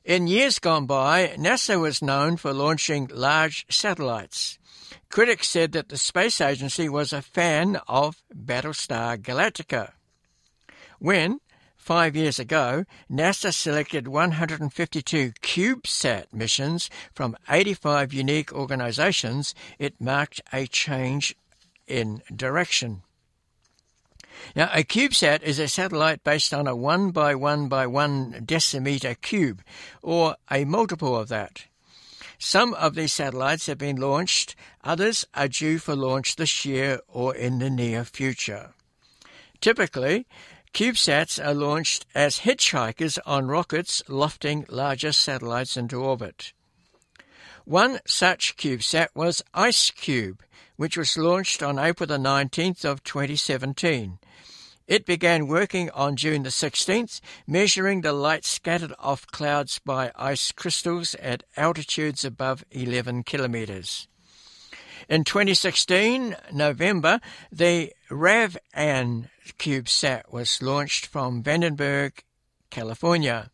In years gone by, NASA was known for launching large satellites. Critics said that the space agency was a fan of Battlestar Galactica. When, 5 years ago, NASA selected 152 CubeSat missions from 85 unique organizations, it marked a change in direction. Now, a CubeSat is a satellite based on a 1 by 1 by 1 decimeter cube, or a multiple of that. Some of these satellites have been launched, others are due for launch this year or in the near future. Typically, CubeSats are launched as hitchhikers on rockets lofting larger satellites into orbit. One such CubeSat was IceCube, which was launched on April the 19th of 2017. It began working on June the 16th, measuring the light scattered off clouds by ice crystals at altitudes above 11 kilometers. In 2016, November, the RAVAN CubeSat was launched from Vandenberg, California.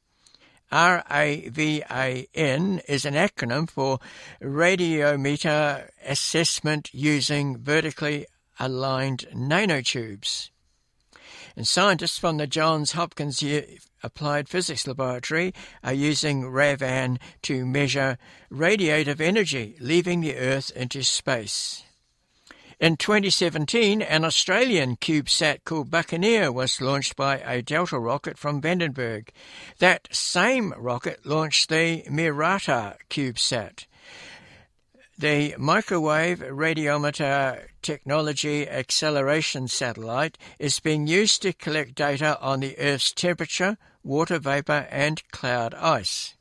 RAVAN is an acronym for Radiometer Assessment Using Vertically Aligned Nanotubes. And scientists from the Johns Hopkins Applied Physics Laboratory are using RAVAN to measure radiative energy leaving the Earth into space. In 2017, an Australian CubeSat called Buccaneer was launched by a Delta rocket from Vandenberg. That same rocket launched the Mirata CubeSat. The Microwave Radiometer Technology Acceleration Satellite is being used to collect data on the Earth's temperature, water vapor, and cloud ice.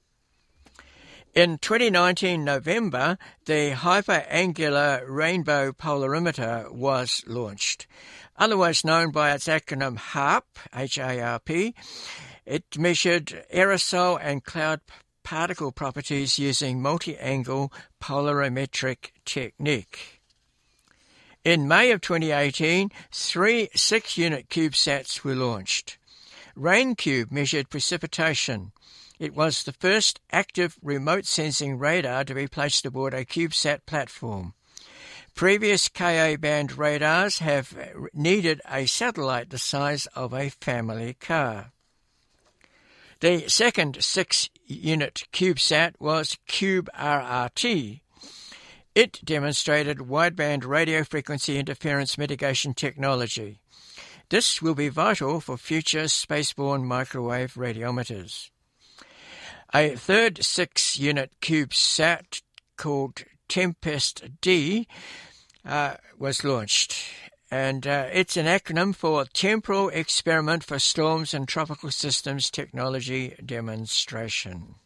In 2019 November, the Hyperangular Rainbow Polarimeter was launched. Otherwise known by its acronym HARP, H-A-R-P, it measured aerosol and cloud particle properties using multi-angle polarimetric technique. In May of 2018, 3 6-unit CubeSats were launched. RainCube measured precipitation. It was the first active remote sensing radar to be placed aboard a CubeSat platform. Previous Ka-band radars have needed a satellite the size of a family car. The second 6-unit CubeSat was CubeRRT. It demonstrated wideband radio frequency interference mitigation technology. This will be vital for future spaceborne microwave radiometers. A third 6-unit CubeSat called Tempest-D was launched, and it's an acronym for Temporal Experiment for Storms and Tropical Systems Technology Demonstration.